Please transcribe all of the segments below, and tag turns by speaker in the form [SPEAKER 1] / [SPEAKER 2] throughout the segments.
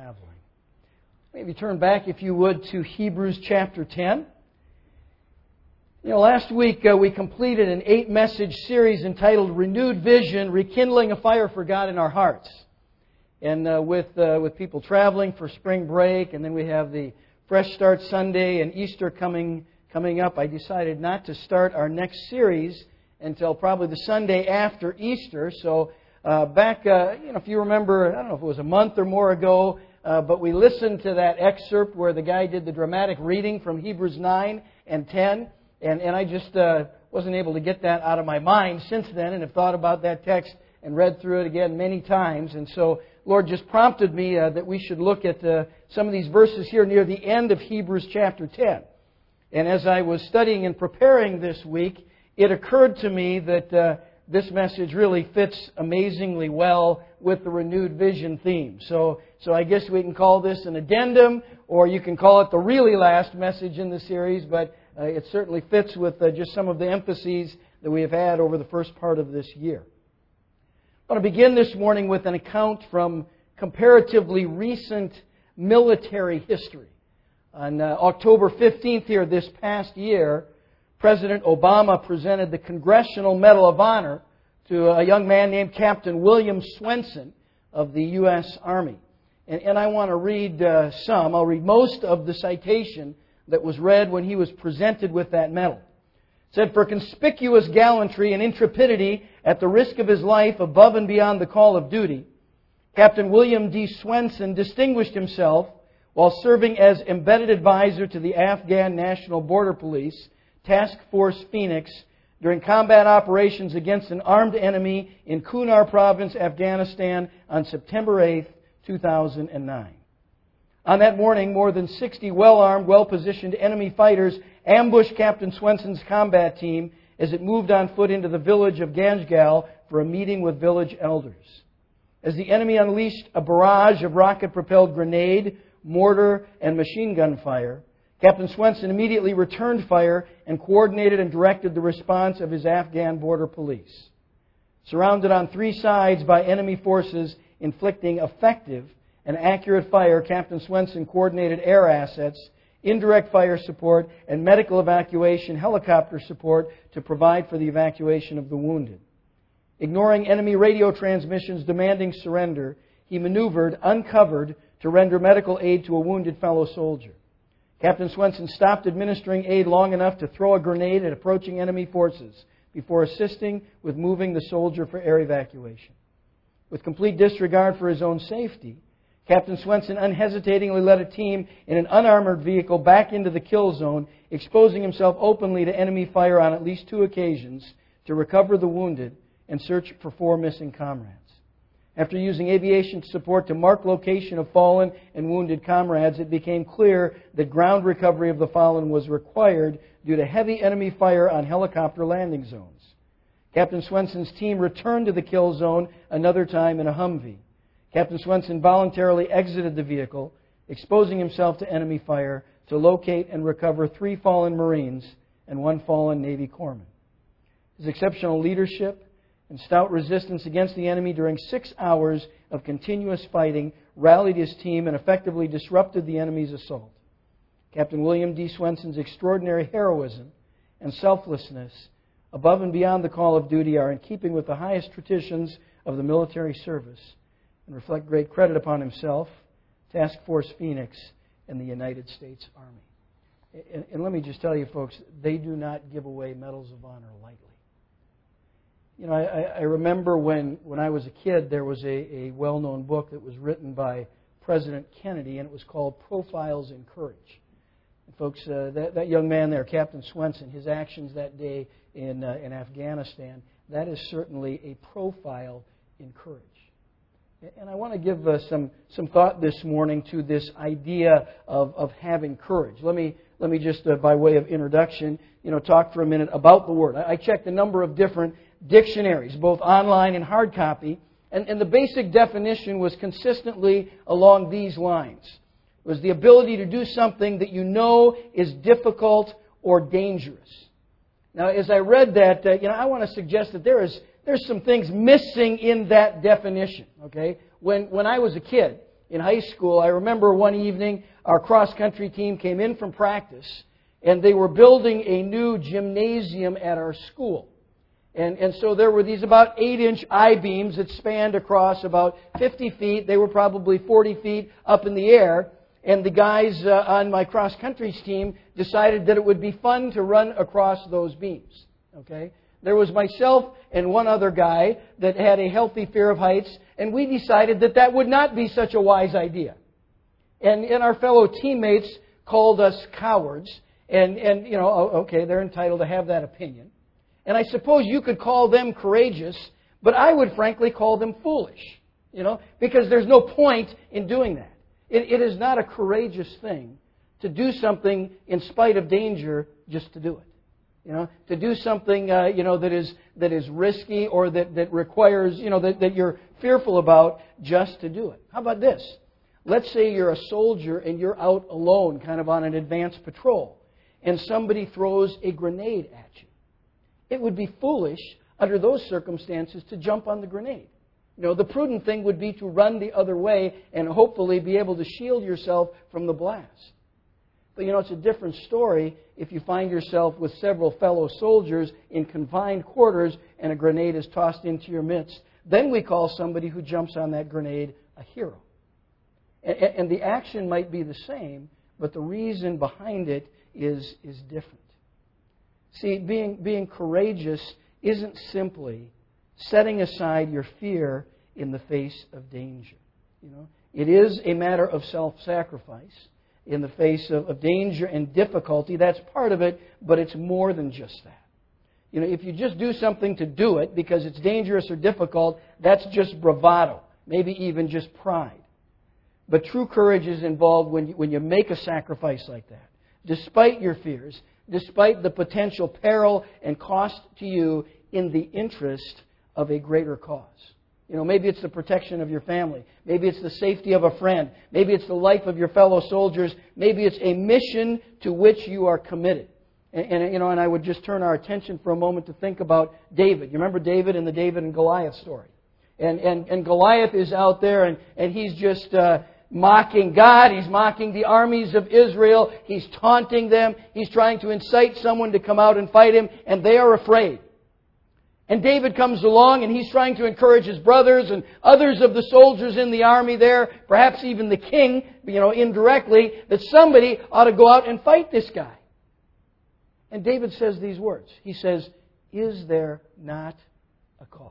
[SPEAKER 1] traveling. Maybe turn back, if you would, to Hebrews chapter 10. Last week we completed an 8-message series entitled Renewed Vision, Rekindling a Fire for God in Our Hearts. And with people traveling for spring break, and then we have the Fresh Start Sunday and Easter coming up, I decided not to start our next series until probably the Sunday after Easter. So back, if you remember, I don't know if it was a month or more ago, but we listened to that excerpt where the guy did the dramatic reading from Hebrews 9 and 10. And I just wasn't able to get that out of my mind since then, and have thought about that text and read through it again many times. And so Lord just prompted me that we should look at some of these verses here near the end of Hebrews chapter 10. And as I was studying and preparing this week, it occurred to me that this message really fits amazingly well with the renewed vision theme. So I guess we can call this an addendum, or you can call it the really last message in the series, but it certainly fits with just some of the emphases that we have had over the first part of this year. I want to begin this morning with an account from comparatively recent military history. On October 15th here this past year, President Obama presented the Congressional Medal of Honor to a young man named Captain William Swenson of the U.S. Army. And I want to read some. I'll read most of the citation that was read when he was presented with that medal. It said, "For conspicuous gallantry and intrepidity at the risk of his life above and beyond the call of duty, Captain William D. Swenson distinguished himself while serving as embedded advisor to the Afghan National Border Police, Task Force Phoenix, during combat operations against an armed enemy in Kunar Province, Afghanistan on September 8, 2009. On that morning, more than 60 well-armed, well-positioned enemy fighters ambushed Captain Swenson's combat team as it moved on foot into the village of Ganjgal for a meeting with village elders. As the enemy unleashed a barrage of rocket-propelled grenade, mortar, and machine gun fire, Captain Swenson immediately returned fire and coordinated and directed the response of his Afghan border police. Surrounded on three sides by enemy forces inflicting effective and accurate fire, Captain Swenson coordinated air assets, indirect fire support, and medical evacuation helicopter support to provide for the evacuation of the wounded. Ignoring enemy radio transmissions demanding surrender, he maneuvered uncovered to render medical aid to a wounded fellow soldier. Captain Swenson stopped administering aid long enough to throw a grenade at approaching enemy forces before assisting with moving the soldier for air evacuation. With complete disregard for his own safety, Captain Swenson unhesitatingly led a team in an unarmored vehicle back into the kill zone, exposing himself openly to enemy fire on at least 2 occasions to recover the wounded and search for 4 missing comrades. After using aviation support to mark location of fallen and wounded comrades, it became clear that ground recovery of the fallen was required due to heavy enemy fire on helicopter landing zones. Captain Swenson's team returned to the kill zone another time in a Humvee. Captain Swenson voluntarily exited the vehicle, exposing himself to enemy fire to locate and recover 3 fallen Marines and 1 fallen Navy corpsman. His exceptional leadership and stout resistance against the enemy during 6 hours of continuous fighting rallied his team and effectively disrupted the enemy's assault. Captain William D. Swenson's extraordinary heroism and selflessness above and beyond the call of duty are in keeping with the highest traditions of the military service and reflect great credit upon himself, Task Force Phoenix, and the United States Army. And let me just tell you, folks, they do not give away medals of honor lightly. I remember when I was a kid, there was a well-known book that was written by President Kennedy, and it was called Profiles in Courage. And folks, that young man there, Captain Swenson, his actions that day in Afghanistan, that is certainly a profile in courage. And I want to give some thought this morning to this idea of having courage. Let me just, by way of introduction, talk for a minute about the word. I checked a number of different dictionaries, both online and hard copy, and the basic definition was consistently along these lines. It was the ability to do something that you know is difficult or dangerous. Now, as I read that, I want to suggest that there's some things missing in that definition. Okay, when I was a kid, in high school, I remember one evening our cross-country team came in from practice, and they were building a new gymnasium at our school. And so there were these about 8-inch I-beams that spanned across about 50 feet. They were probably 40 feet up in the air. And the guys on my cross-country team decided that it would be fun to run across those beams. Okay? There was myself and one other guy that had a healthy fear of heights, and we decided that that would not be such a wise idea. And our fellow teammates called us cowards. And you know, okay, they're entitled to have that opinion. And I suppose you could call them courageous, but I would frankly call them foolish, you know, because there's no point in doing that. It is not a courageous thing to do something in spite of danger just to do it. You know, to do something, you know, that is risky or that requires, you know, that you're fearful about just to do it. How about this? Let's say you're a soldier and you're out alone, kind of on an advanced patrol, and somebody throws a grenade at you. It would be foolish under those circumstances to jump on the grenade. You know, the prudent thing would be to run the other way and hopefully be able to shield yourself from the blast. But, you know, it's a different story if you find yourself with several fellow soldiers in confined quarters and a grenade is tossed into your midst. Then we call somebody who jumps on that grenade a hero. And the action might be the same, but the reason behind it is different. See, being courageous isn't simply setting aside your fear in the face of danger. You know, it is a matter of self-sacrifice in the face of danger and difficulty. That's part of it, but it's more than just that. You know, if you just do something to do it because it's dangerous or difficult, that's just bravado, maybe even just pride. But true courage is involved when you make a sacrifice like that, despite your fears, despite the potential peril and cost to you in the interest of a greater cause. You know, maybe it's the protection of your family. Maybe it's the safety of a friend. Maybe it's the life of your fellow soldiers. Maybe it's a mission to which you are committed. And I would just turn our attention for a moment to think about David. You remember David in the David and Goliath story? And Goliath is out there and he's just mocking God. He's mocking the armies of Israel. He's taunting them. He's trying to incite someone to come out and fight him, and they are afraid. And David comes along and he's trying to encourage his brothers and others of the soldiers in the army there, perhaps even the king, you know, indirectly, that somebody ought to go out and fight this guy. And David says these words. He says, "Is there not a cause?"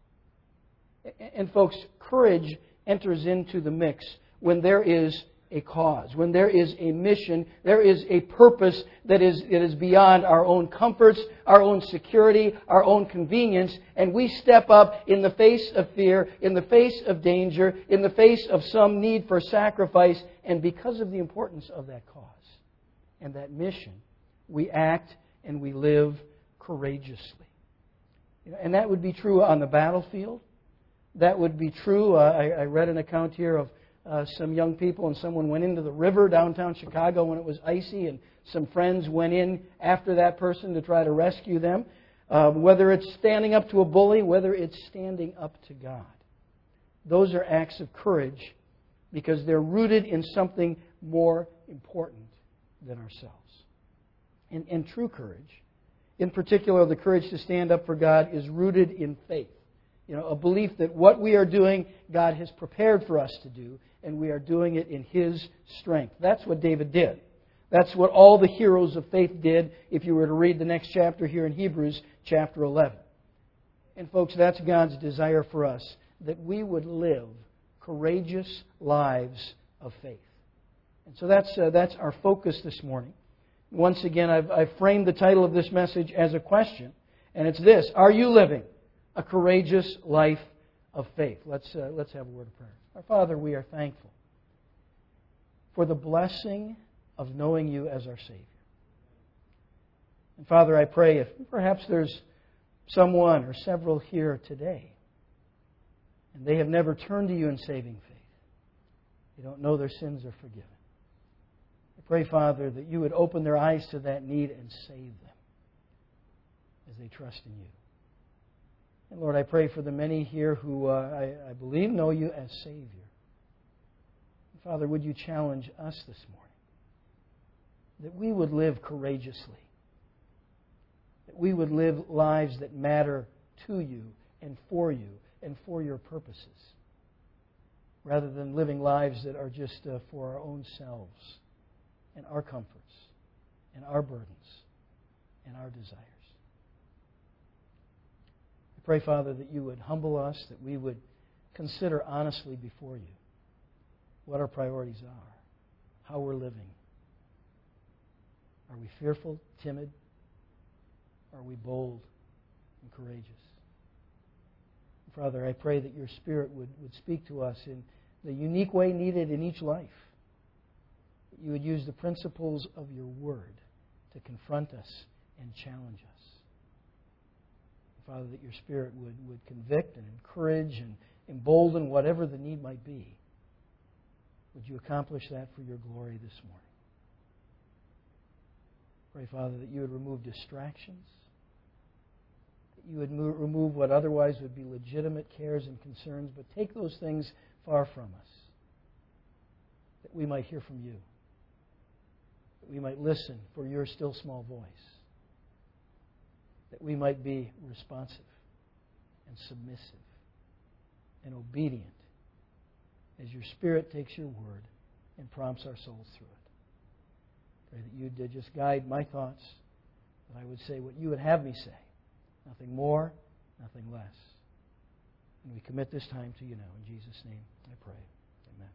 [SPEAKER 1] And folks, courage enters into the mix when there is a cause, when there is a mission, there is a purpose that is beyond our own comforts, our own security, our own convenience, and we step up in the face of fear, in the face of danger, in the face of some need for sacrifice, and because of the importance of that cause and that mission, we act and we live courageously. And that would be true on the battlefield. That would be true. I read an account here of some young people, and someone went into the river downtown Chicago when it was icy, and some friends went in after that person to try to rescue them. Whether it's standing up to a bully, whether it's standing up to God. Those are acts of courage because they're rooted in something more important than ourselves. And true courage, in particular the courage to stand up for God, is rooted in faith. You know, a belief that what we are doing, God has prepared for us to do, and we are doing it in His strength. That's what David did. That's what all the heroes of faith did if you were to read the next chapter here in Hebrews chapter 11. And folks, that's God's desire for us, that we would live courageous lives of faith. And so that's our focus this morning. Once again, I've framed the title of this message as a question, and it's this: are you living a courageous life of faith? Let's have a word of prayer. Our Father, we are thankful for the blessing of knowing You as our Savior. And Father, I pray if perhaps there's someone or several here today and they have never turned to You in saving faith, they don't know their sins are forgiven. I pray, Father, that You would open their eyes to that need and save them as they trust in You. And Lord, I pray for the many here who I believe know You as Savior. Father, would you challenge us this morning that we would live courageously, that we would live lives that matter to you and for your purposes, rather than living lives that are just for our own selves and our comforts and our burdens and our desires. I pray, Father, that you would humble us, that we would consider honestly before you what our priorities are, how we're living. Are we fearful, timid? Are we bold and courageous? Father, I pray that your Spirit would speak to us in the unique way needed in each life. That you would use the principles of your Word to confront us and challenge us. Father, that your Spirit would convict and encourage and embolden whatever the need might be. Would you accomplish that for your glory this morning? Pray, Father, that you would remove distractions, that you would remove what otherwise would be legitimate cares and concerns, but take those things far from us, that we might hear from you, that we might listen for your still small voice, that we might be responsive and submissive and obedient as your Spirit takes your word and prompts our souls through it. Pray that you'd just guide my thoughts, that I would say what you would have me say. Nothing more, nothing less. And we commit this time to you now. In Jesus' name I pray. Amen.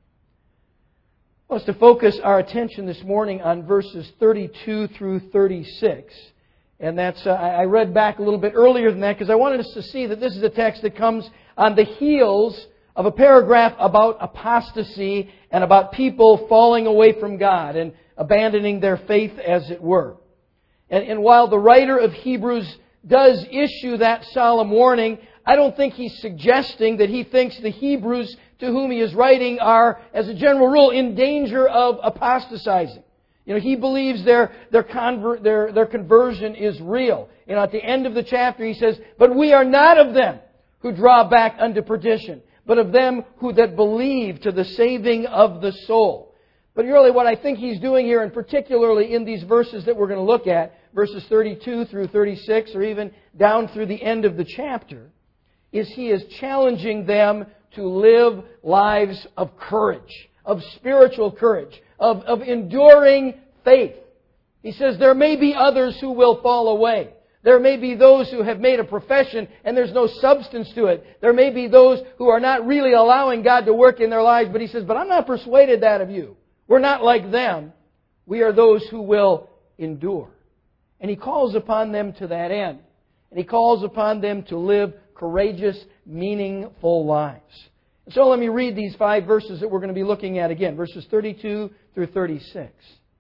[SPEAKER 1] I want us to focus our attention this morning on verses 32 through 36. And that's, I read back a little bit earlier than that because I wanted us to see that this is a text that comes on the heels of a paragraph about apostasy and about people falling away from God and abandoning their faith, as it were. And while the writer of Hebrews does issue that solemn warning, I don't think he's suggesting that he thinks the Hebrews to whom he is writing are, as a general rule, in danger of apostatizing. You know, he believes their conversion is real. You know, at the end of the chapter he says, "But we are not of them who draw back unto perdition, but of them who that believe to the saving of the soul." But really what I think he's doing here, and particularly in these verses that we're going to look at, verses 32 through 36, or even down through the end of the chapter, is he is challenging them to live lives of courage, of spiritual courage, of enduring faith. He says there may be others who will fall away. There may be those who have made a profession and there's no substance to it. There may be those who are not really allowing God to work in their lives. But he says, but I'm not persuaded that of you. We're not like them. We are those who will endure. And he calls upon them to that end. And he calls upon them to live courageous, meaningful lives. So let me read these 5 verses that we're going to be looking at again. Verses 32 through 36. It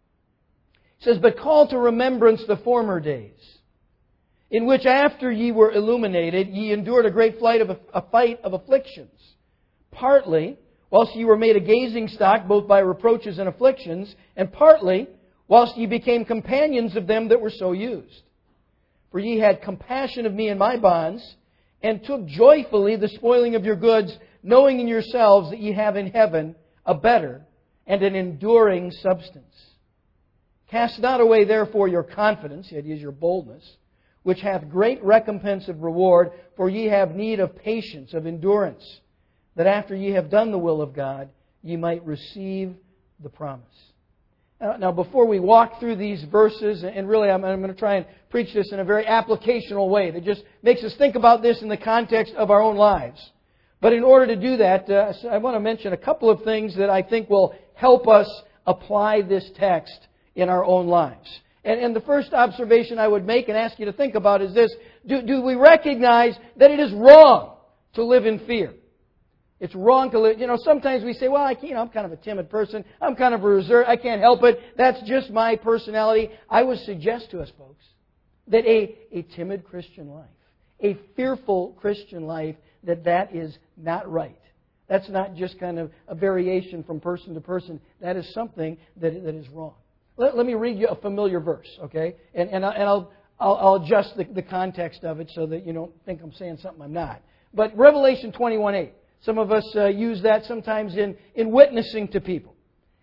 [SPEAKER 1] says, "But call to remembrance the former days, in which after ye were illuminated, ye endured a great fight of afflictions, partly whilst ye were made a gazing stock both by reproaches and afflictions, and partly whilst ye became companions of them that were so used. For ye had compassion of me in my bonds, and took joyfully the spoiling of your goods, knowing in yourselves that ye have in heaven a better and an enduring substance. Cast not away therefore your confidence," that is your boldness, "which hath great recompense of reward, for ye have need of patience, of endurance, that after ye have done the will of God, ye might receive the promise." Now, before we walk through these verses, and really I'm going to try and preach this in a very applicational way that just makes us think about this in the context of our own lives. But in order to do that, I want to mention a couple of things that I think will help us apply this text in our own lives. And the first observation I would make and ask you to think about is this. Do we recognize that it is wrong to live in fear? It's wrong to live. You know, sometimes we say, well, I'm kind of a timid person. I'm kind of a reserved. I can't help it. That's just my personality. I would suggest to us, folks, that a timid Christian life, a fearful Christian life, that is not right. That's not just kind of a variation from person to person. That is something that is wrong. Let me read you a familiar verse, okay? And I'll adjust the context of it so that you don't think I'm saying something I'm not. But Revelation 21:8. Some of us use that sometimes in witnessing to people.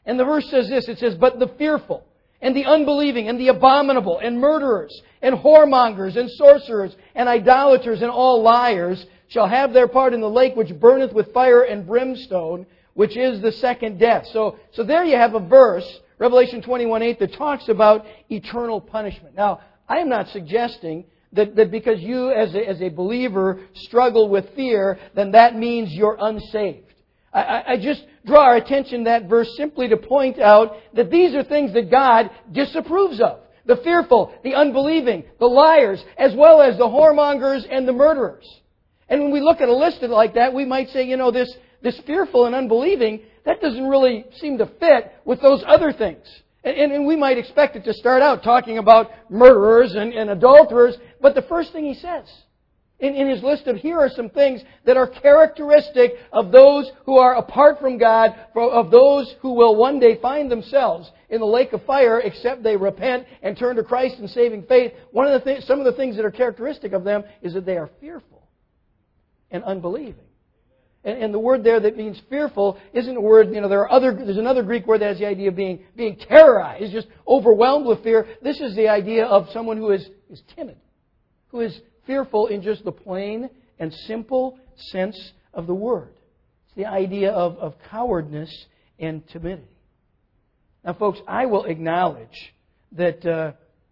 [SPEAKER 1] And the verse says this, it says, "But the fearful, and the unbelieving, and the abominable, and murderers, and whoremongers, and sorcerers, and idolaters, and all liars shall have their part in the lake which burneth with fire and brimstone, which is the second death." So there you have a verse, Revelation 21:8, that talks about eternal punishment. Now, I am not suggesting that because you as a believer struggle with fear, then that means you're unsaved. I just draw our attention to that verse simply to point out that these are things that God disapproves of. The fearful, the unbelieving, the liars, as well as the whoremongers and the murderers. And when we look at a list like that, we might say, this fearful and unbelieving, that doesn't really seem to fit with those other things. And we might expect it to start out talking about murderers and adulterers, but the first thing he says in his list of here are some things that are characteristic of those who are apart from God, of those who will one day find themselves in the lake of fire except they repent and turn to Christ in saving faith. Some of the things that are characteristic of them is that they are fearful and unbelieving. And the word there that means fearful isn't a word, there's another Greek word that has the idea of being terrorized, just overwhelmed with fear. This is the idea of someone who is timid, who is fearful in just the plain and simple sense of the word. It's the idea of cowardness and timidity. Now, folks, I will acknowledge that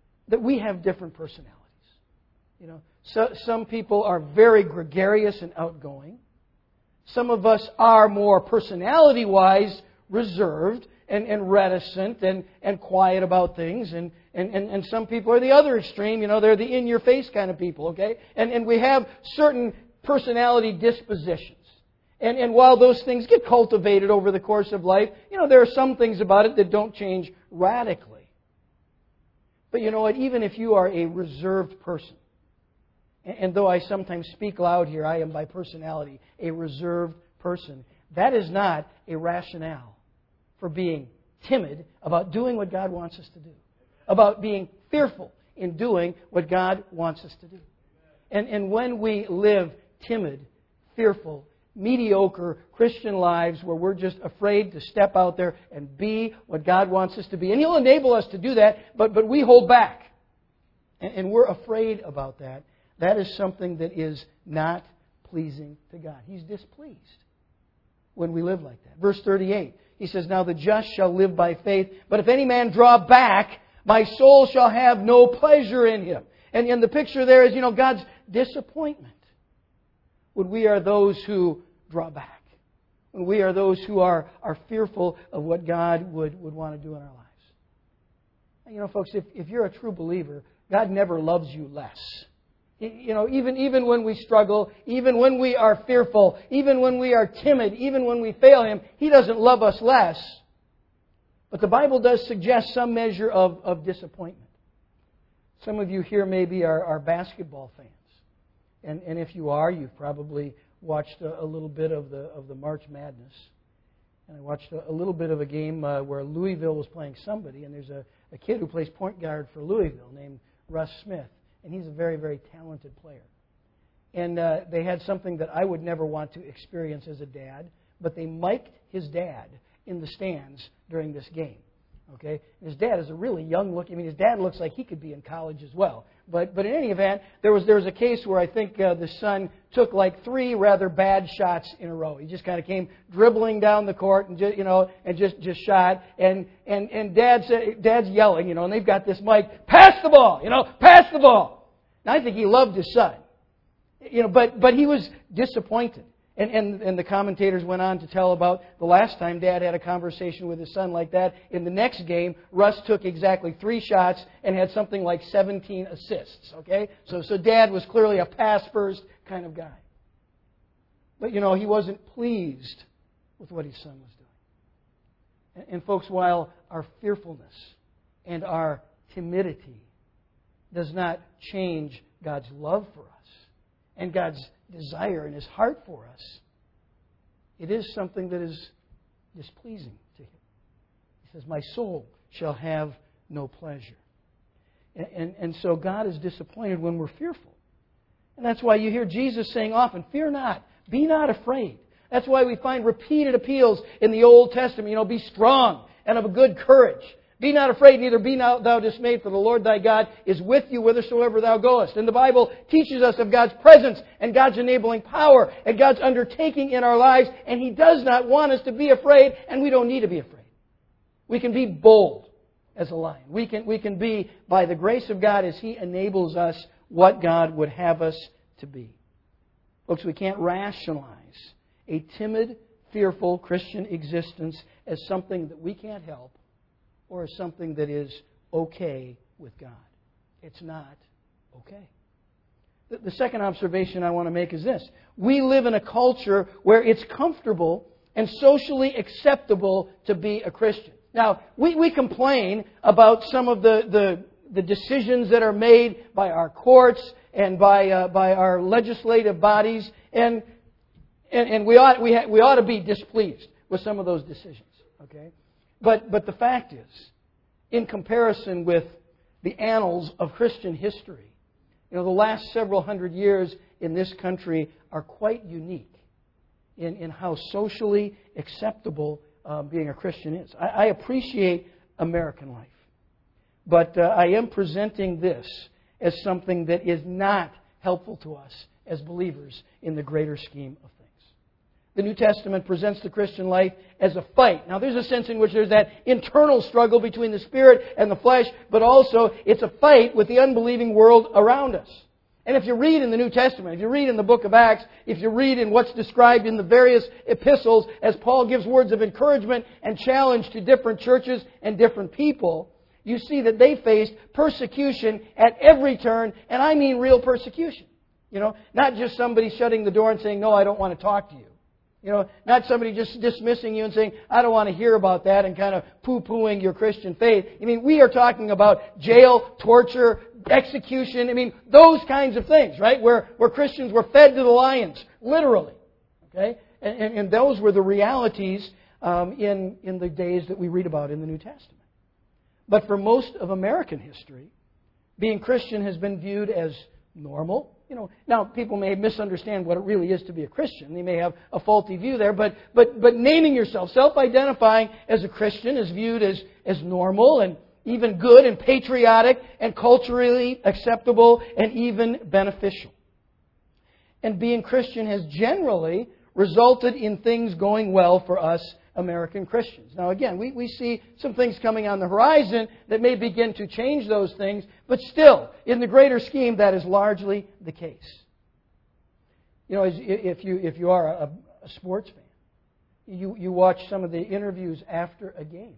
[SPEAKER 1] we have different personalities. So some people are very gregarious and outgoing. Some of us are more personality-wise reserved and reticent and quiet about things. And some people are the other extreme. They're the in-your-face kind of people, okay? And we have certain personality dispositions. And while those things get cultivated over the course of life, there are some things about it that don't change radically. But you know what? Even if you are a reserved person, and though I sometimes speak loud here, I am by personality a reserved person. That is not a rationale for being timid about doing what God wants us to do. About being fearful in doing what God wants us to do. And when we live timid, fearful, mediocre Christian lives where we're just afraid to step out there and be what God wants us to be, and He'll enable us to do that, but we hold back. And we're afraid about that. That is something that is not pleasing to God. He's displeased when we live like that. Verse 38, he says, "Now the just shall live by faith, but if any man draw back, my soul shall have no pleasure in him." And the picture there is, God's disappointment when we are those who draw back. When we are those who are fearful of what God would want to do in our lives. And folks, if you're a true believer, God never loves you less. Even when we struggle, even when we are fearful, even when we are timid, even when we fail Him, He doesn't love us less. But the Bible does suggest some measure of disappointment. Some of you here maybe are basketball fans. And if you are, you've probably watched a little bit of the March Madness. And I watched a little bit of a game where Louisville was playing somebody, and there's a kid who plays point guard for Louisville named Russ Smith. And he's a very, very talented player. And they had something that I would never want to experience as a dad, but they mic'd his dad in the stands during this game. Okay? And his dad is a really young looking. His dad looks like he could be in college as well. But in any event, there was a case where I think the son took like 3 rather bad shots in a row. He just kind of came dribbling down the court and just shot. And dad's yelling, and they've got this mic, "Pass the ball, pass the ball." Now I think he loved his son, but he was disappointed. And the commentators went on to tell about the last time Dad had a conversation with his son like that. In the next game, Russ took exactly 3 shots and had something like 17 assists. Okay, so Dad was clearly a pass first kind of guy. But he wasn't pleased with what his son was doing. And folks, while our fearfulness and our timidity does not change God's love for us and God's desire in His heart for us, it is something that is displeasing to Him. He says, "My soul shall have no pleasure." And so God is disappointed when we're fearful. And that's why you hear Jesus saying often, "Fear not, be not afraid." That's why we find repeated appeals in the Old Testament, be strong and of a good courage. Be not afraid, neither be thou dismayed, for the Lord thy God is with you whithersoever thou goest. And the Bible teaches us of God's presence and God's enabling power and God's undertaking in our lives. And He does not want us to be afraid, and we don't need to be afraid. We can be bold as a lion. We can be, by the grace of God, as He enables us, what God would have us to be. Folks, we can't rationalize a timid, fearful Christian existence as something that we can't help or as something that is okay with God. It's not okay. The second observation I want to make is this. We live in a culture where it's comfortable and socially acceptable to be a Christian. Now, we complain about some of the decisions that are made by our courts and by our legislative bodies, and we ought to be displeased with some of those decisions. Okay, but the fact is, in comparison with the annals of Christian history, the last several hundred years in this country are quite unique in how socially acceptable being a Christian is. I appreciate American life, but I am presenting this as something that is not helpful to us as believers in the greater scheme of things. The New Testament presents the Christian life as a fight. Now, there's a sense in which there's that internal struggle between the spirit and the flesh, but also it's a fight with the unbelieving world around us. And if you read in the New Testament, if you read in the book of Acts, if you read in what's described in the various epistles, as Paul gives words of encouragement and challenge to different churches and different people, you see that they faced persecution at every turn, and I mean real persecution. Not just somebody shutting the door and saying, "No, I don't want to talk to you." Not somebody just dismissing you and saying, "I don't want to hear about that," and kind of poo-pooing your Christian faith. We are talking about jail, torture, execution. Those kinds of things, right? Where Christians were fed to the lions, literally. Okay? And those were the realities in the days that we read about in the New Testament. But for most of American history, being Christian has been viewed as normal. Now people may misunderstand what it really is to be a Christian. They may have a faulty view there, but naming yourself, self-identifying as a Christian is viewed as normal and even good and patriotic and culturally acceptable and even beneficial. And being Christian has generally resulted in things going well for us American Christians. Now again, we see some things coming on the horizon that may begin to change those things, but still, in the greater scheme, that is largely the case. If you are a sports fan, you watch some of the interviews after a game,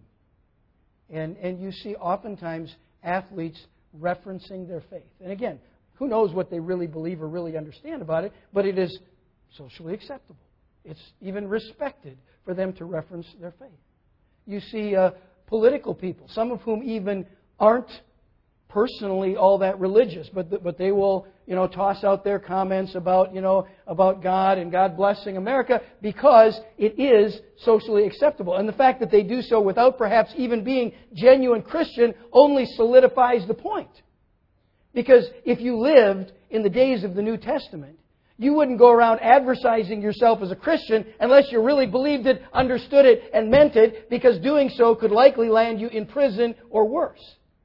[SPEAKER 1] and you see oftentimes athletes referencing their faith. And again, who knows what they really believe or really understand about it, but it is socially acceptable. It's even respected for them to reference their faith. You see political people, some of whom even aren't personally all that religious, but they will toss out their comments about God and God blessing America because it is socially acceptable. And the fact that they do so without perhaps even being genuine Christian only solidifies the point. Because if you lived in the days of the New Testament, you wouldn't go around advertising yourself as a Christian unless you really believed it, understood it, and meant it, because doing so could likely land you in prison or worse.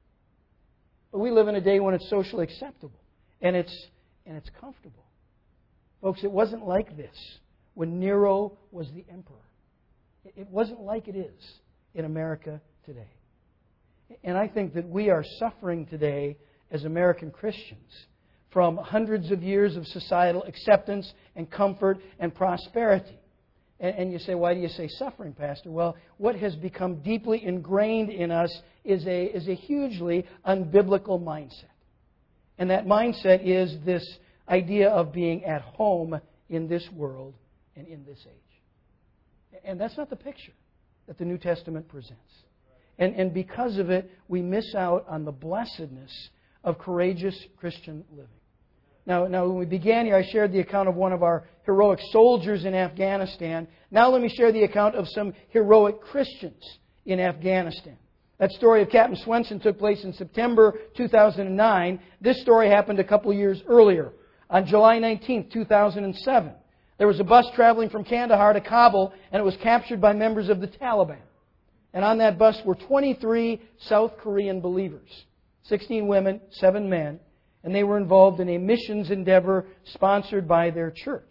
[SPEAKER 1] But we live in a day when it's socially acceptable and it's comfortable. Folks, it wasn't like this when Nero was the emperor. It wasn't like it is in America today. And I think that we are suffering today as American Christians from hundreds of years of societal acceptance and comfort and prosperity. And you say, why do you say suffering, Pastor? Well, what has become deeply ingrained in us is a hugely unbiblical mindset. And that mindset is this idea of being at home in this world and in this age. And that's not the picture that the New Testament presents. And because of it, we miss out on the blessedness of courageous Christian living. Now, when we began here, I shared the account of one of our heroic soldiers in Afghanistan. Now let me share the account of some heroic Christians in Afghanistan. That story of Captain Swenson took place in September 2009. This story happened a couple years earlier, on July 19, 2007. There was a bus traveling from Kandahar to Kabul, and it was captured by members of the Taliban. And on that bus were 23 South Korean believers, 16 women, 7 men, and they were involved in a missions endeavor sponsored by their church.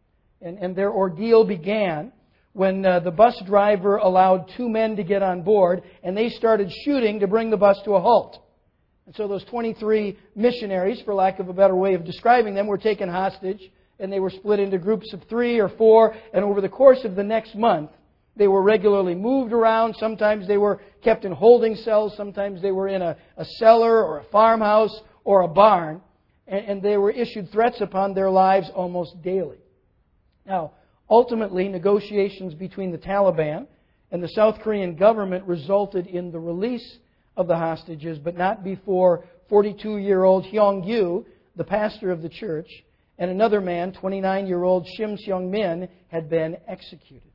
[SPEAKER 1] And their ordeal began when the bus driver allowed 2 men to get on board, and they started shooting to bring the bus to a halt. And so those 23 missionaries, for lack of a better way of describing them, were taken hostage, and they were split into groups of 3 or 4, and over the course of the next month, they were regularly moved around. Sometimes they were kept in holding cells. Sometimes they were in a cellar or a farmhouse or a barn. And they were issued threats upon their lives almost daily. Now, ultimately, negotiations between the Taliban and the South Korean government resulted in the release of the hostages, but not before 42-year-old Hyung-gyu, the pastor of the church, and another man, 29-year-old Shim Seung-min, had been executed.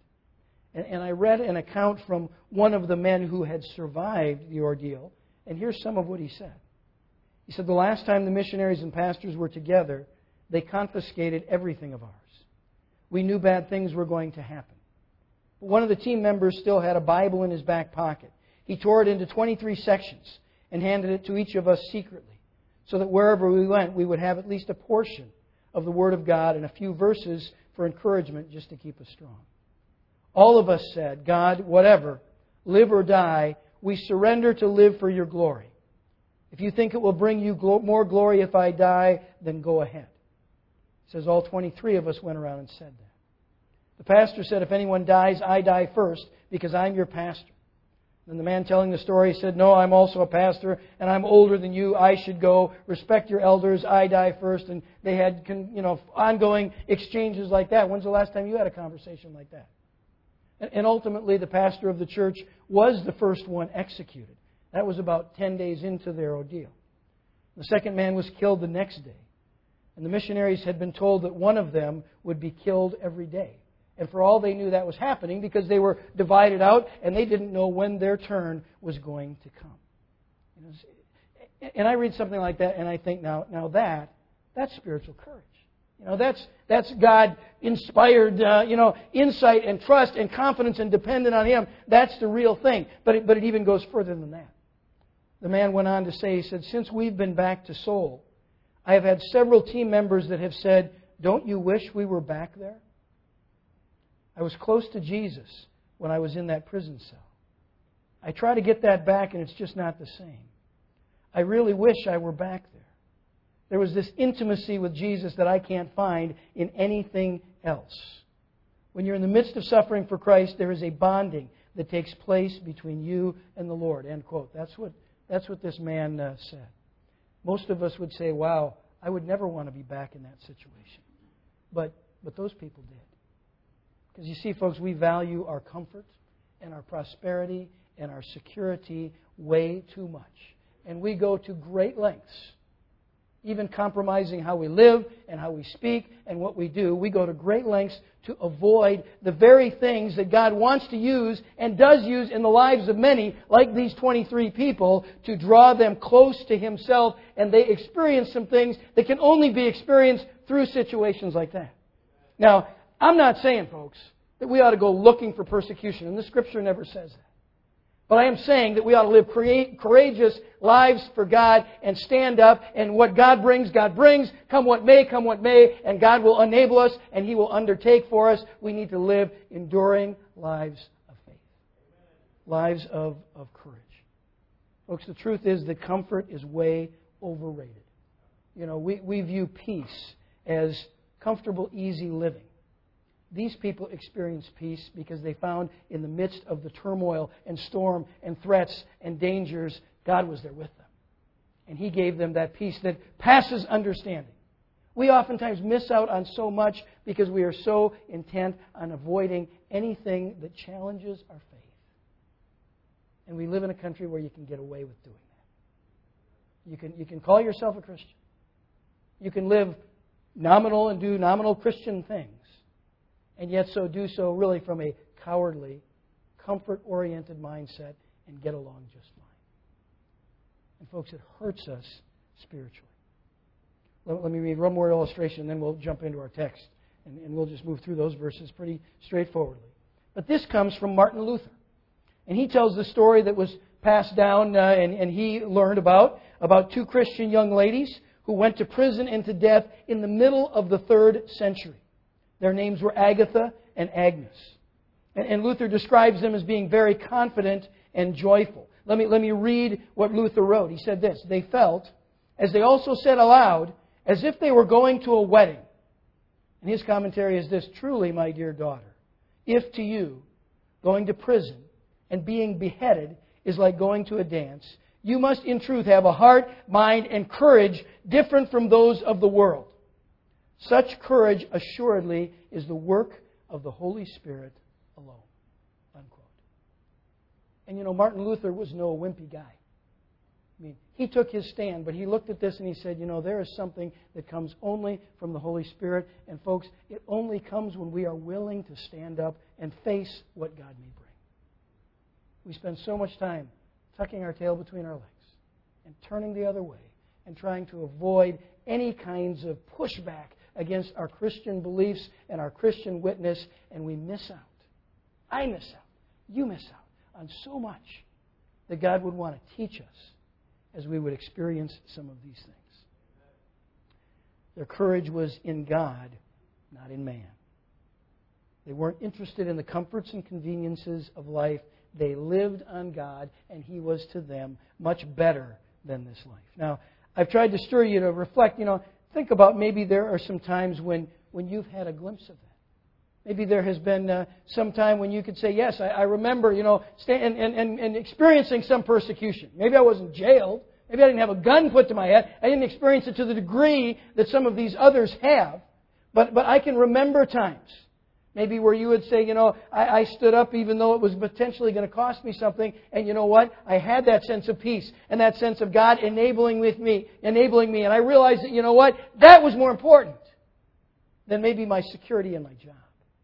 [SPEAKER 1] And I read an account from one of the men who had survived the ordeal, and here's some of what he said. He said, the last time the missionaries and pastors were together, they confiscated everything of ours. We knew bad things were going to happen. But one of the team members still had a Bible in his back pocket. He tore it into 23 sections and handed it to each of us secretly, so that wherever we went, we would have at least a portion of the Word of God and a few verses for encouragement just to keep us strong. All of us said, God, whatever, live or die, we surrender to live for your glory. If you think it will bring you more glory if I die, then go ahead. He says all 23 of us went around and said that. The pastor said, if anyone dies, I die first because I'm your pastor. And the man telling the story said, no, I'm also a pastor and I'm older than you. I should go. Respect your elders. I die first. And they had ongoing exchanges like that. When's the last time you had a conversation like that? And ultimately, the pastor of the church was the first one executed. That was about 10 days into their ordeal. The second man was killed the next day. And the missionaries had been told that one of them would be killed every day. And for all they knew, that was happening because they were divided out and they didn't know when their turn was going to come. And I read something like that and I think, now that's spiritual courage. That's God-inspired, insight and trust and confidence and dependent on Him. That's the real thing. But it even goes further than that. The man went on to say, he said, since we've been back to Seoul, I have had several team members that have said, don't you wish we were back there? I was close to Jesus when I was in that prison cell. I try to get that back and it's just not the same. I really wish I were back there. There was this intimacy with Jesus that I can't find in anything else. When you're in the midst of suffering for Christ, there is a bonding that takes place between you and the Lord. End quote. That's what this man said. Most of us would say, wow, I would never want to be back in that situation. But those people did. Because you see, folks, we value our comfort and our prosperity and our security way too much. And we go to great lengths, even compromising how we live and how we speak and what we do. We go to great lengths to avoid the very things that God wants to use and does use in the lives of many, like these 23 people, to draw them close to Himself. And they experience some things that can only be experienced through situations like that. Now, I'm not saying, folks, that we ought to go looking for persecution. And the Scripture never says that. But I am saying that we ought to live courageous lives for God and stand up. And what God brings, come what may, and God will enable us and He will undertake for us. We need to live enduring lives of faith. Lives of courage. Folks, the truth is that comfort is way overrated. We view peace as comfortable, easy living. These people experienced peace because they found in the midst of the turmoil and storm and threats and dangers, God was there with them. And He gave them that peace that passes understanding. We oftentimes miss out on so much because we are so intent on avoiding anything that challenges our faith. And we live in a country where you can get away with doing that. You can call yourself a Christian. You can live nominal and do nominal Christian things. And yet do so really from a cowardly, comfort-oriented mindset and get along just fine. And folks, it hurts us spiritually. Let me read one more illustration, and then we'll jump into our text. And we'll just move through those verses pretty straightforwardly. But this comes from Martin Luther. And he tells the story that was passed down and he learned about two Christian young ladies who went to prison and to death in the middle of the 3rd century. Their names were Agatha and Agnes. And Luther describes them as being very confident and joyful. Let me read what Luther wrote. He said this: "They felt, as they also said aloud, as if they were going to a wedding." And his commentary is this: "Truly, my dear daughter, if to you going to prison and being beheaded is like going to a dance, you must in truth have a heart, mind, and courage different from those of the world. Such courage assuredly is the work of the Holy Spirit alone." Unquote. And you know, Martin Luther was no wimpy guy. I mean, he took his stand, but he looked at this and he said, you know, there is something that comes only from the Holy Spirit. And folks, it only comes when we are willing to stand up and face what God may bring. We spend so much time tucking our tail between our legs and turning the other way and trying to avoid any kinds of pushback against our Christian beliefs and our Christian witness, and we miss out. I miss out. You miss out on so much that God would want to teach us as we would experience some of these things. Their courage was in God, not in man. They weren't interested in the comforts and conveniences of life. They lived on God, and He was to them much better than this life. Now, I've tried to stir you to reflect, think about maybe there are some times when you've had a glimpse of that. Maybe there has been some time when you could say, yes, I remember, and experiencing some persecution. Maybe I wasn't jailed. Maybe I didn't have a gun put to my head. I didn't experience it to the degree that some of these others have. But I can remember times, maybe where you would say, I stood up even though it was potentially going to cost me something. And you know what? I had that sense of peace and that sense of God enabling me. And I realized that, you know what? That was more important than maybe my security in my job.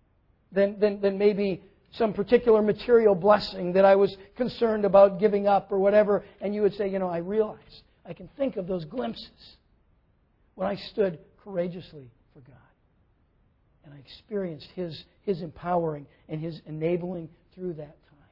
[SPEAKER 1] Than maybe some particular material blessing that I was concerned about giving up or whatever. And you would say, I realize, I can think of those glimpses when I stood courageously for God. And I experienced His empowering and His enabling through that time.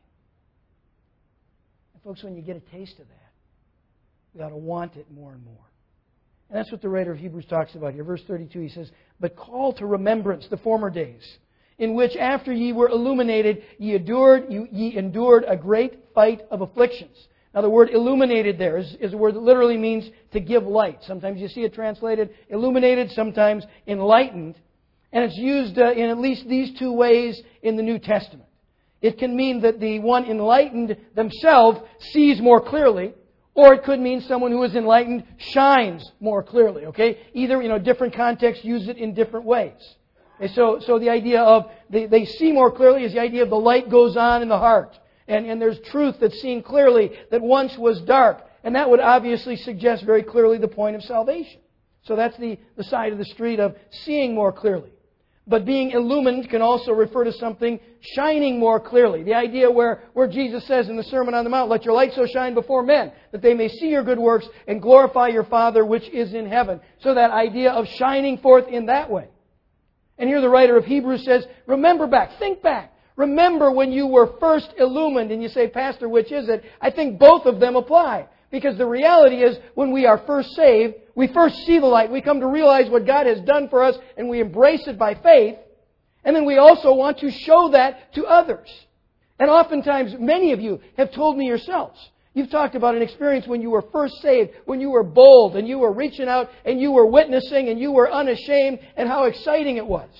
[SPEAKER 1] And folks, when you get a taste of that, we ought to want it more and more. And that's what the writer of Hebrews talks about here. Verse 32, he says, "But call to remembrance the former days, in which after ye were illuminated, ye endured a great fight of afflictions." Now the word illuminated there is a word that literally means to give light. Sometimes you see it translated illuminated, sometimes enlightened. And it's used in at least these two ways in the New Testament. It can mean that the one enlightened themselves sees more clearly, or it could mean someone who is enlightened shines more clearly. Okay, either different contexts use it in different ways. Okay? So the idea of they see more clearly is the idea of the light goes on in the heart, and there's truth that's seen clearly that once was dark, and that would obviously suggest very clearly the point of salvation. So that's the side of the street of seeing more clearly. But being illumined can also refer to something shining more clearly. The idea where Jesus says in the Sermon on the Mount, "Let your light so shine before men, that they may see your good works and glorify your Father which is in heaven." So that idea of shining forth in that way. And here the writer of Hebrews says, remember back, think back. Remember when you were first illumined. And you say, "Pastor, which is it?" I think both of them apply. Because the reality is, when we are first saved, we first see the light. We come to realize what God has done for us, and we embrace it by faith. And then we also want to show that to others. And oftentimes, many of you have told me yourselves. You've talked about an experience when you were first saved, when you were bold, and you were reaching out, and you were witnessing, and you were unashamed, and how exciting it was.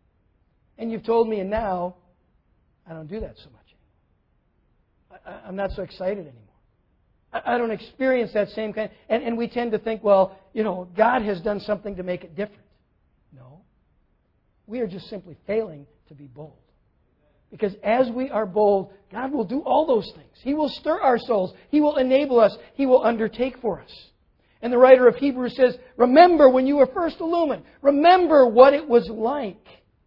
[SPEAKER 1] And you've told me, and now, I don't do that so much. I'm not so excited anymore. I don't experience that same kind. And we tend to think, well, God has done something to make it different. No. We are just simply failing to be bold. Because as we are bold, God will do all those things. He will stir our souls. He will enable us. He will undertake for us. And the writer of Hebrews says, remember when you were first illumined. Remember what it was like.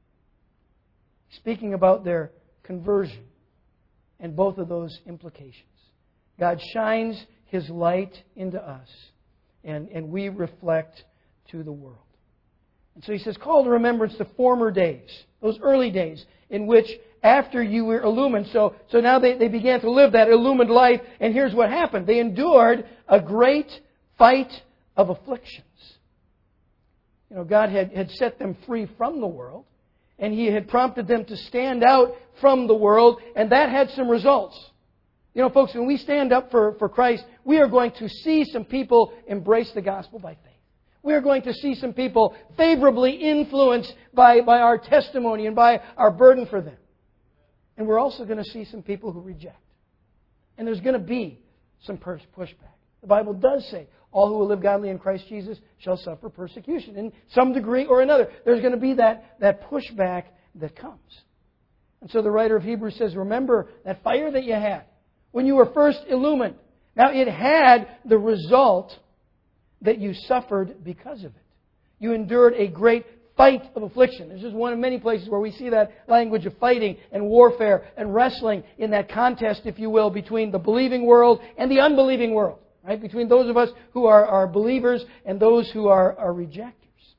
[SPEAKER 1] Speaking about their conversion and both of those implications. God shines His light into us, and we reflect to the world. And so he says, call to remembrance the former days, those early days, in which after you were illumined. So now they began to live that illumined life. And here's what happened. They endured a great fight of afflictions. You know, God had set them free from the world. And He had prompted them to stand out from the world. And that had some results. You know, folks, when we stand up for Christ, we are going to see some people embrace the gospel by faith. We are going to see some people favorably influenced by our testimony and by our burden for them. And we're also going to see some people who reject. And there's going to be some pushback. The Bible does say, all who will live godly in Christ Jesus shall suffer persecution. In some degree or another, there's going to be that pushback that comes. And so the writer of Hebrews says, remember that fire that you had when you were first illumined. Now it had the result that you suffered because of it. You endured a great fight of affliction. This is one of many places where we see that language of fighting and warfare and wrestling in that contest, if you will, between the believing world and the unbelieving world. Right? Between those of us who are believers and those who are rejectors.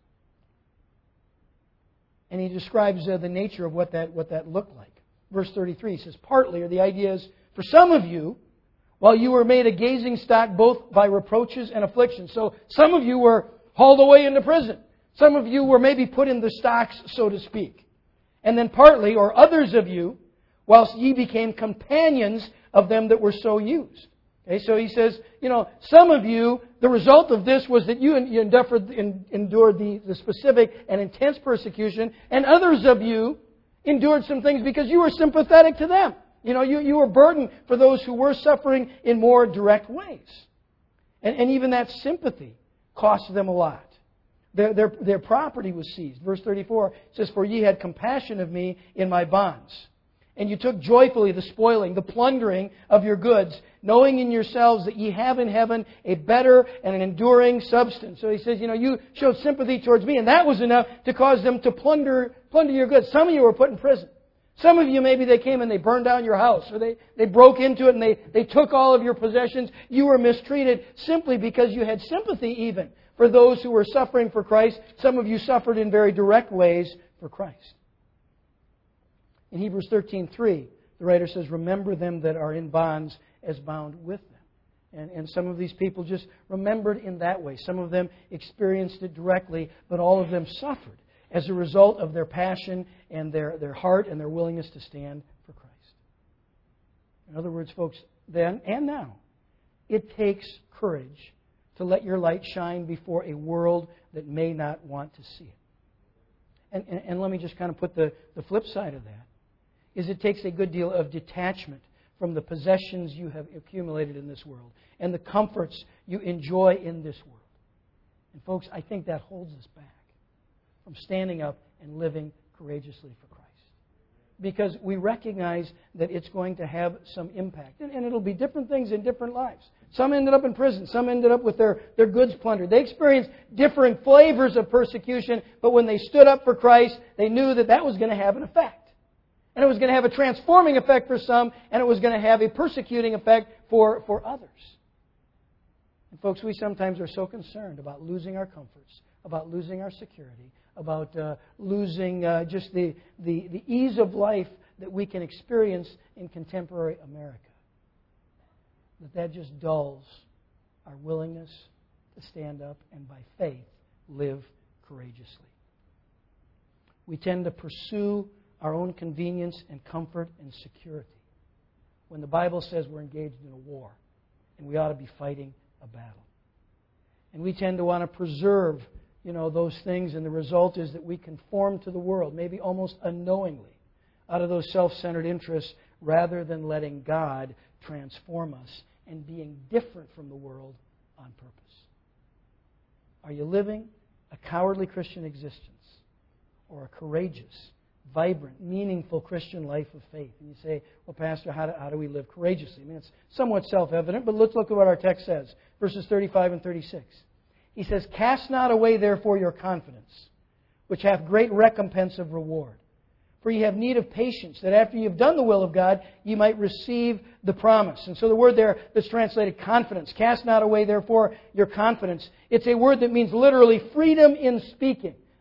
[SPEAKER 1] And he describes the nature of what that looked like. Verse 33 says, partly, or the idea is, for some of you, while you were made a gazing stock both by reproaches and afflictions. So some of you were hauled away into prison. Some of you were maybe put in the stocks, so to speak. And then partly, or others of you, whilst ye became companions of them that were so used. Okay, so he says, you know, some of you, the result of this was that you endured the specific and intense persecution, and others of you endured some things because you were sympathetic to them. You know, you were burdened for those who were suffering in more direct ways. And even that sympathy cost them a lot. Their property was seized. Verse 34 says, for ye had compassion of me in my bonds. And you took joyfully the spoiling, the plundering of your goods, knowing in yourselves that ye have in heaven a better and an enduring substance. So he says, you know, you showed sympathy towards me, and that was enough to cause them to plunder your goods. Some of you were put in prison. Some of you, maybe they came and they burned down your house, or they broke into it and they took all of your possessions. You were mistreated simply because you had sympathy even for those who were suffering for Christ. Some of you suffered in very direct ways for Christ. In Hebrews 13:3, the writer says, remember them that are in bonds as bound with them. And some of these people just remembered in that way. Some of them experienced it directly, but all of them suffered as a result of their passion and their heart and their willingness to stand for Christ. In other words, folks, then and now, it takes courage to let your light shine before a world that may not want to see it. And let me just kind of put the flip side of that. Is it takes a good deal of detachment from the possessions you have accumulated in this world and the comforts you enjoy in this world. And folks, I think that holds us back from standing up and living courageously for Christ. Because we recognize that it's going to have some impact. And it'll be different things in different lives. Some ended up in prison. Some ended up with their goods plundered. They experienced different flavors of persecution. But when they stood up for Christ, they knew that was going to have an effect. And it was going to have a transforming effect for some, and it was going to have a persecuting effect for others. And folks, we sometimes are so concerned about losing our comforts, about losing our security, about losing just the ease of life that we can experience in contemporary America. That just dulls our willingness to stand up and by faith live courageously. We tend to pursue our own convenience and comfort and security when the Bible says we're engaged in a war and we ought to be fighting a battle. And we tend to want to preserve, those things, and the result is that we conform to the world, maybe almost unknowingly, out of those self-centered interests, rather than letting God transform us and being different from the world on purpose. Are you living a cowardly Christian existence or a courageous, vibrant, meaningful Christian life of faith? And you say, well, Pastor, how do we live courageously? I mean, it's somewhat self-evident, but let's look at what our text says. Verses 35 and 36. He says, cast not away therefore your confidence, which hath great recompense of reward. For ye have need of patience, that after ye have done the will of God, ye might receive the promise. And so the word there that's translated confidence. Cast not away therefore your confidence. It's a word that means literally freedom in speaking.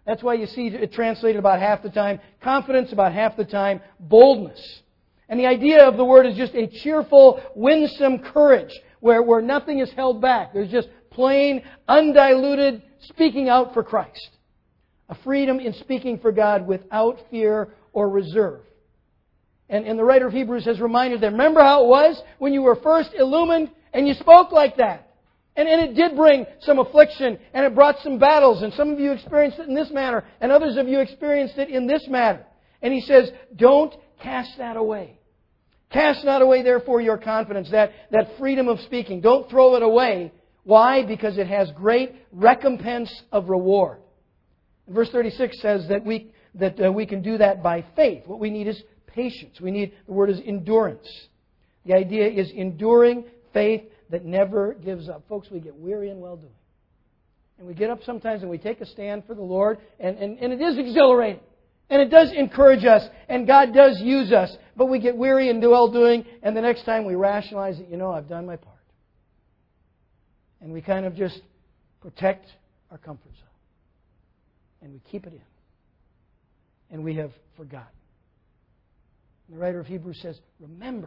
[SPEAKER 1] That's why you see it translated about half the time. Confidence about half the time. Boldness. And the idea of the word is just a cheerful, winsome courage where nothing is held back. There's just plain, undiluted speaking out for Christ. A freedom in speaking for God without fear or reserve. And the writer of Hebrews has reminded them, remember how it was when you were first illumined and you spoke like that? And it did bring some affliction, and it brought some battles, and some of you experienced it in this manner, and others of you experienced it in this manner. And he says, don't cast that away. Cast not away, therefore, your confidence, that freedom of speaking. Don't throw it away. Why? Because it has great recompense of reward. And verse 36 says that we can do that by faith. What we need is patience. The word is endurance. The idea is enduring faith that never gives up. Folks, we get weary in well-doing. And we get up sometimes and we take a stand for the Lord, and it is exhilarating. And it does encourage us, and God does use us. But we get weary in well-doing, and the next time we rationalize that, I've done my part. And we kind of just protect our comfort zone. And we keep it in. And we have forgotten. And the writer of Hebrews says, remember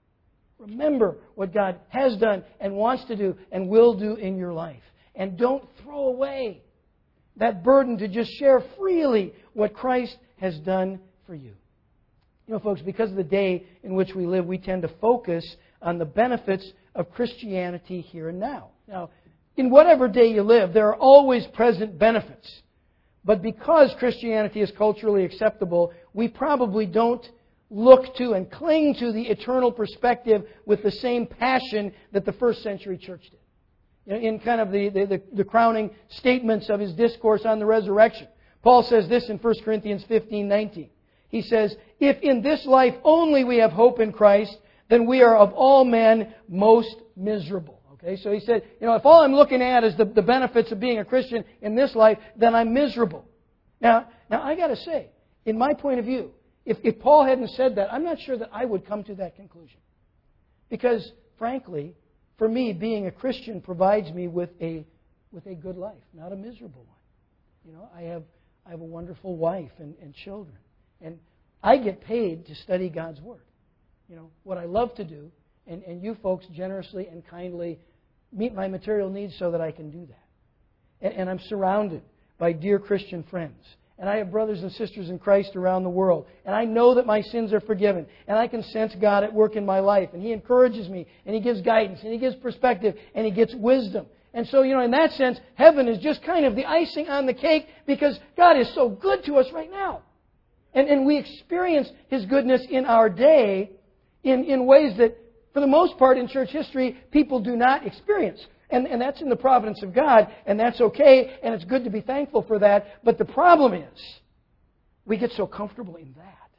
[SPEAKER 1] what God has done and wants to do and will do in your life. And don't throw away that burden to just share freely what Christ has done for you. Folks, because of the day in which we live, we tend to focus on the benefits of Christianity here and now. Now, in whatever day you live, there are always present benefits. But because Christianity is culturally acceptable, we probably don't look to and cling to the eternal perspective with the same passion that the first century church did. In kind of the crowning statements of his discourse on the resurrection, Paul says this in 1 Corinthians 15:19. He says, if in this life only we have hope in Christ, then we are of all men most miserable. Okay, so he said, if all I'm looking at is the benefits of being a Christian in this life, then I'm miserable. Now I got to say, in my point of view, if Paul hadn't said that, I'm not sure that I would come to that conclusion. Because, frankly, for me, being a Christian provides me with a good life, not a miserable one. I have a wonderful wife and children. And I get paid to study God's Word. What I love to do, and you folks generously and kindly meet my material needs so that I can do that. And I'm surrounded by dear Christian friends. And I have brothers and sisters in Christ around the world. And I know that my sins are forgiven. And I can sense God at work in my life. And He encourages me. And He gives guidance. And He gives perspective. And He gets wisdom. And so, in that sense, heaven is just kind of the icing on the cake because God is so good to us right now. And we experience His goodness in our day in ways that, for the most part in church history, people do not experience. And that's in the providence of God, and that's okay, and it's good to be thankful for that. But the problem is, we get so comfortable in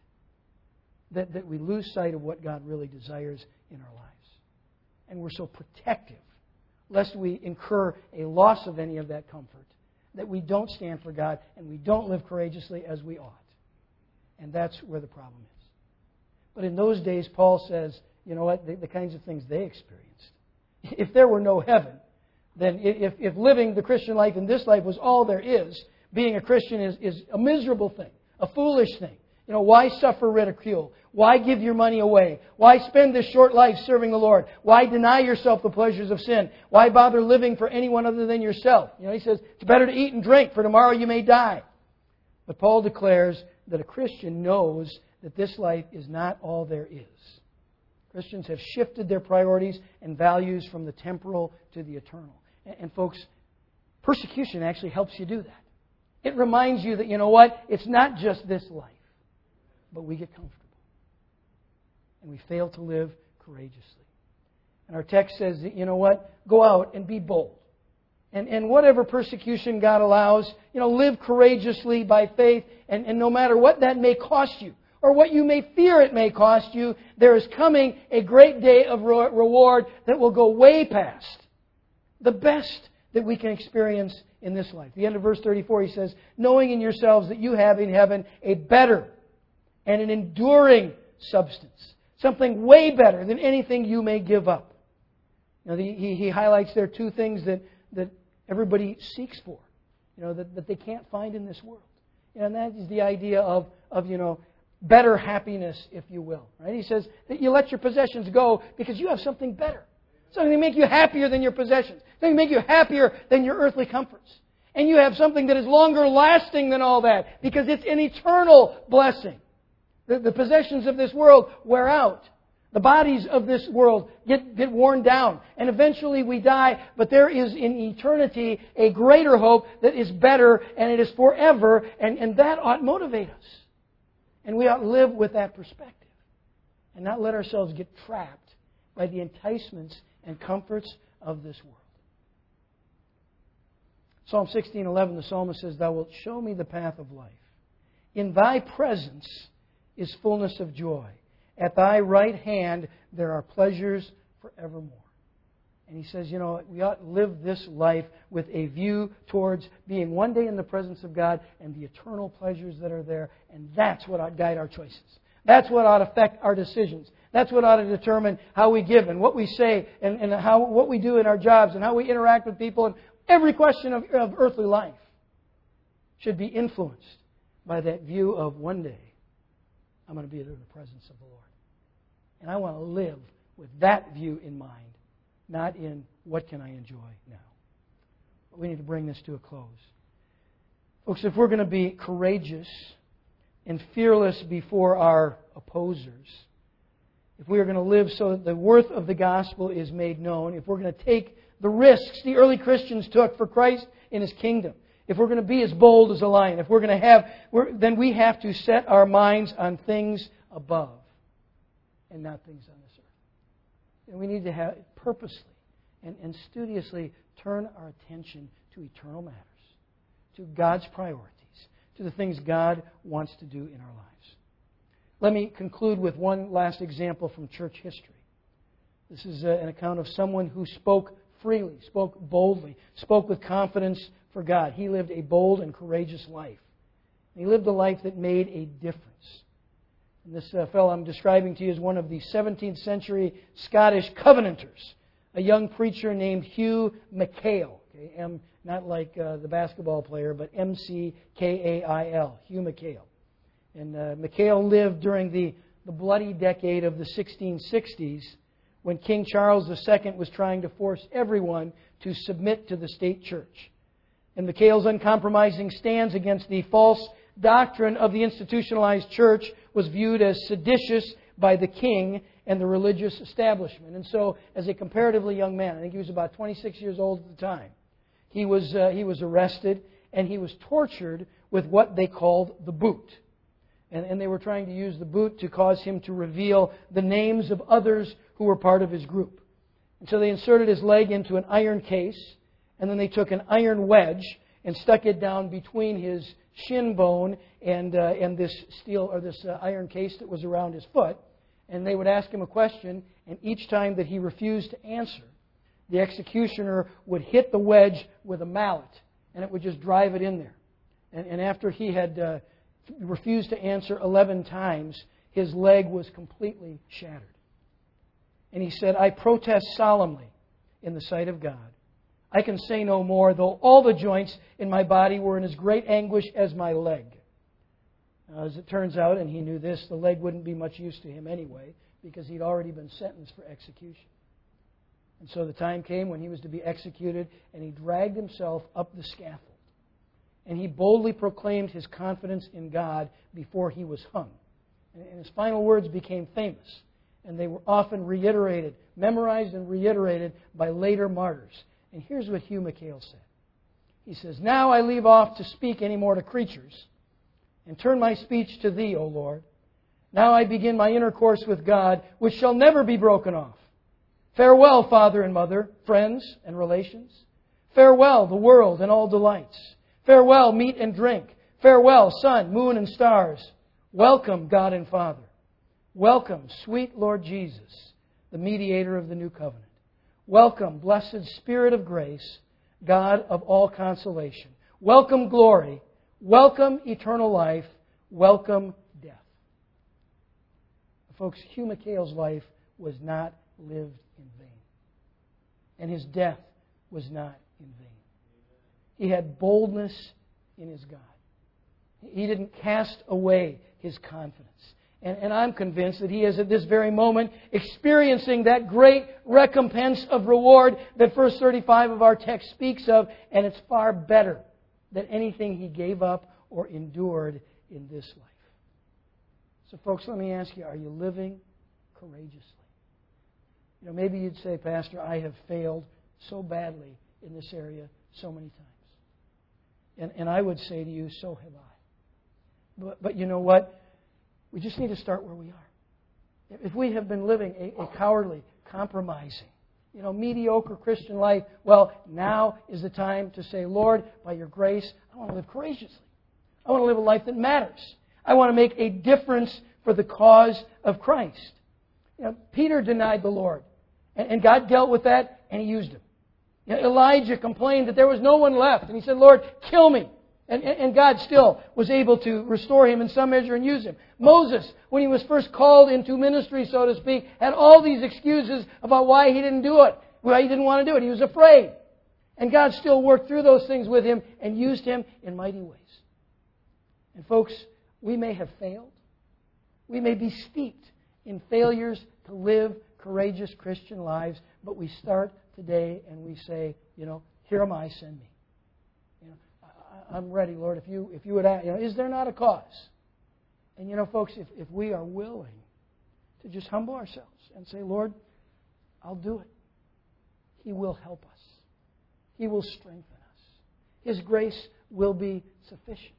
[SPEAKER 1] that we lose sight of what God really desires in our lives. And we're so protective, lest we incur a loss of any of that comfort, that we don't stand for God, and we don't live courageously as we ought. And that's where the problem is. But in those days, Paul says, the kinds of things they experienced. If there were no heaven, then if living the Christian life in this life was all there is, being a Christian is a miserable thing, a foolish thing. Why suffer ridicule? Why give your money away? Why spend this short life serving the Lord? Why deny yourself the pleasures of sin? Why bother living for anyone other than yourself? He says, it's better to eat and drink, for tomorrow you may die. But Paul declares that a Christian knows that this life is not all there is. Christians have shifted their priorities and values from the temporal to the eternal. And folks, persecution actually helps you do that. It reminds you that, it's not just this life. But we get comfortable. And we fail to live courageously. And our text says that, go out and be bold. And whatever persecution God allows, live courageously by faith. And no matter what that may cost you, or what you may fear it may cost you, there is coming a great day of reward that will go way past the best that we can experience in this life. The end of verse 34, he says, knowing in yourselves that you have in heaven a better and an enduring substance. Something way better than anything you may give up. He highlights there two things that everybody seeks for. that they can't find in this world. And that is the idea of better happiness, if you will. Right? He says that you let your possessions go because you have something better. Something to make you happier than your possessions. Something to make you happier than your earthly comforts. And you have something that is longer lasting than all that because it's an eternal blessing. The possessions of this world wear out. The bodies of this world get worn down. And eventually we die. But there is in eternity a greater hope that is better and it is forever. And that ought to motivate us. And we ought to live with that perspective. And not let ourselves get trapped by the enticements and comforts of this world. Psalm 16:11, the psalmist says, Thou wilt show me the path of life. In Thy presence is fullness of joy. At Thy right hand there are pleasures forevermore. And he says, we ought to live this life with a view towards being one day in the presence of God and the eternal pleasures that are there. And that's what ought to guide our choices. That's what ought to affect our decisions. That's what ought to determine how we give and what we say and what we do in our jobs and how we interact with people. And every question of earthly life should be influenced by that view of one day I'm going to be in the presence of the Lord. And I want to live with that view in mind, not in what can I enjoy now. But we need to bring this to a close. Folks, if we're going to be courageous and fearless before our opposers, if we are going to live so that the worth of the gospel is made known, if we're going to take the risks the early Christians took for Christ in His kingdom, if we're going to be as bold as a lion, if we're going to have, then we have to set our minds on things above and not things on this earth. And we need to have purposely and studiously turn our attention to eternal matters, to God's priorities, to the things God wants to do in our lives. Let me conclude with one last example from church history. This is an account of someone who spoke freely, spoke boldly, spoke with confidence for God. He lived a bold and courageous life. He lived a life that made a difference. And this fellow I'm describing to you is one of the 17th century Scottish Covenanters, a young preacher named Hugh McKail. Okay, not like the basketball player, but M-C-K-A-I-L, Hugh McKail. And McKail lived during the bloody decade of the 1660s when King Charles II was trying to force everyone to submit to the state church. And McKail's uncompromising stance against the false doctrine of the institutionalized church was viewed as seditious by the king and the religious establishment. And so, as a comparatively young man, I think he was about 26 years old at the time, he was arrested and he was tortured with what they called the boot. And they were trying to use the boot to cause him to reveal the names of others who were part of his group. And so they inserted his leg into an iron case, and then they took an iron wedge and stuck it down between his shin bone and this steel or this iron case that was around his foot. And they would ask him a question, and each time that he refused to answer, the executioner would hit the wedge with a mallet, and it would just drive it in there. And after he had refused to answer 11 times, his leg was completely shattered. And he said, I protest solemnly in the sight of God. I can say no more, though all the joints in my body were in as great anguish as my leg. Now, as it turns out, and he knew this, the leg wouldn't be much use to him anyway, because he'd already been sentenced for execution. And so the time came when he was to be executed, and he dragged himself up the scaffold. And he boldly proclaimed his confidence in God before he was hung. And his final words became famous. And they were often reiterated, memorized and reiterated by later martyrs. And here's what Hugh McKail said. He says, Now I leave off to speak any more to creatures, and turn my speech to Thee, O Lord. Now I begin my intercourse with God, which shall never be broken off. Farewell, father and mother, friends and relations. Farewell, the world and all delights. Farewell, meat and drink. Farewell, sun, moon, and stars. Welcome, God and Father. Welcome, sweet Lord Jesus, the mediator of the new covenant. Welcome, blessed Spirit of grace, God of all consolation. Welcome, glory. Welcome, eternal life. Welcome, death. Folks, Hugh McKail's life was not lived in vain. And his death was not in vain. He had boldness in his God. He didn't cast away his confidence. And I'm convinced that he is at this very moment experiencing that great recompense of reward that verse 35 of our text speaks of, and it's far better than anything he gave up or endured in this life. So folks, let me ask you, are you living courageously? Maybe you'd say, Pastor, I have failed so badly in this area so many times. And I would say to you, so have I. But you know what? We just need to start where we are. If we have been living a cowardly, compromising, mediocre Christian life, well, now is the time to say, Lord, by your grace, I want to live courageously. I want to live a life that matters. I want to make a difference for the cause of Christ. Peter denied the Lord, and God dealt with that, and He used him. Elijah complained that there was no one left, and he said, Lord, kill me. And God still was able to restore him in some measure and use him. Moses, when he was first called into ministry, so to speak, had all these excuses about why he didn't do it, why he didn't want to do it. He was afraid. And God still worked through those things with him and used him in mighty ways. And folks, we may have failed. We may be steeped in failures to live courageous Christian lives, but we start today and we say, here am I, send me. I'm ready, Lord, if you would ask, is there not a cause? And folks, if we are willing to just humble ourselves and say, Lord, I'll do it, He will help us. He will strengthen us. His grace will be sufficient.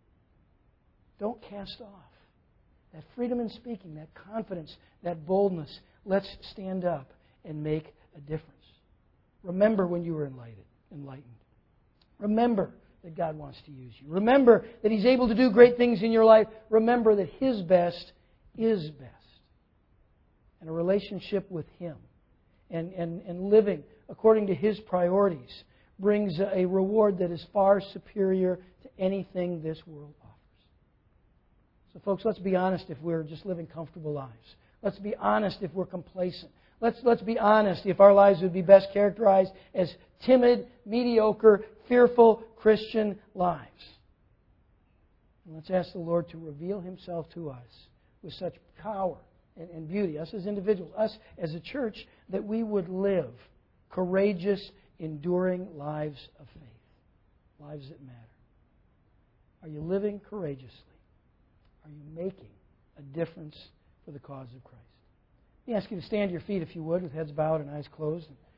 [SPEAKER 1] Don't cast off that freedom in speaking, that confidence, that boldness. Let's stand up and make a difference. Remember when you were enlightened. Remember that God wants to use you. Remember that He's able to do great things in your life. Remember that His best is best. And a relationship with Him and living according to His priorities brings a reward that is far superior to anything this world offers. So folks, let's be honest if we're just living comfortable lives. Let's be honest if we're complacent. Let's be honest if our lives would be best characterized as timid, mediocre, fearful Christian lives. And let's ask the Lord to reveal Himself to us with such power and beauty, us as individuals, us as a church, that we would live courageous, enduring lives of faith, lives that matter. Are you living courageously? Are you making a difference for the cause of Christ? Let me ask you to stand to your feet, if you would, with heads bowed and eyes closed.